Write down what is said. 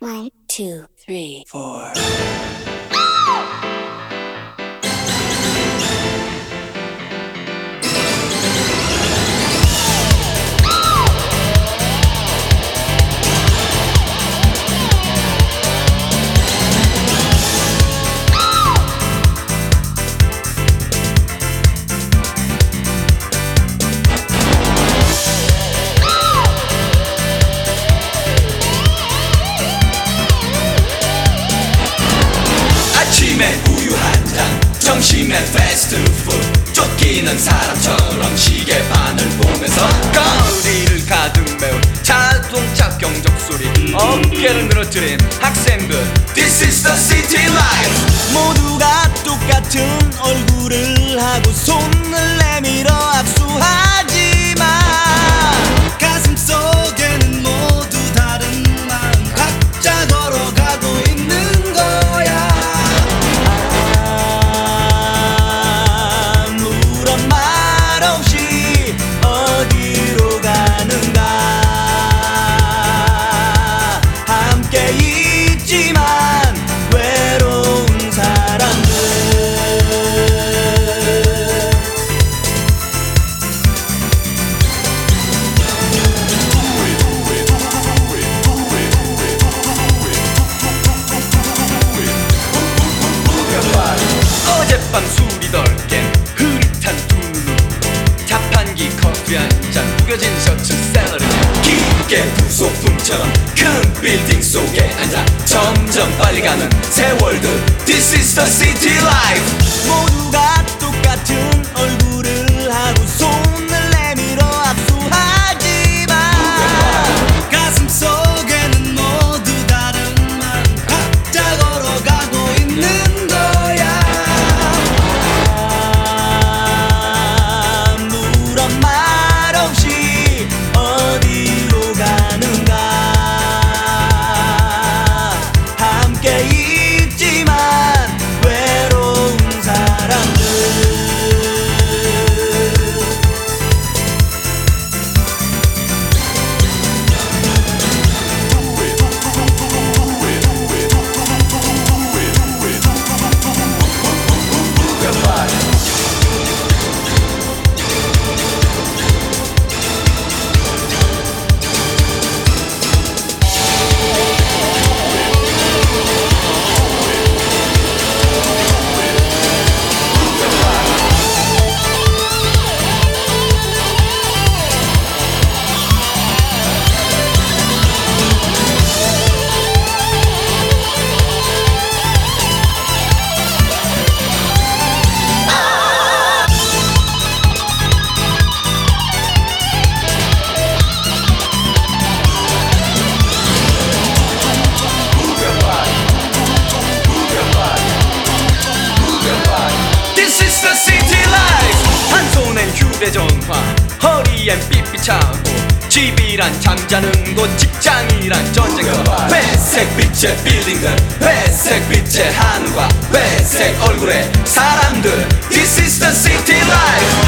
One, two, three, four. 아침에 우유 한 잔, 점심에 패스트푸드, 쫓기는 사람처럼 시계반을 보면서 거리를 가득 메운 자동차 경적 소리, 어깨를 늘어뜨린 학생들. This is the city life. 모두가 똑같은 얼굴을 하고 손을 내밀어 악수하지만 가슴 속에는 모두 다른 마음 각자 걸어가고 있는 거야. 아무런 말 없이 어디로 가는가. 함께 있지만 외로운 사람들. 어젯밤 술이 덜 깬 흐릿한 두 눈으로 자판기 커피 한 잔, 구겨진 셔츠 샐러리, 깊게 부속품처럼 큰 빌딩 속에 앉아 점점 빨리 가는 세월들. This is the city life. 모두가 똑같은 얼굴을 하고 손을 내밀어 악수하지만 가슴 속에는 모두 다른 마음 각자 걸어가고 있는 거야. 아무런 말 없이 어디로 가는가. 함께 있지만 외로운 사람들. This is the city life. 한 손엔 휴대전화, 허리엔 삐삐차고, 집이란 잠자는 곳, 직장이란 전쟁터. 회색 빛의 빌딩들, 회색 빛의 하늘과 회색 얼굴의 사람들. This is the city life.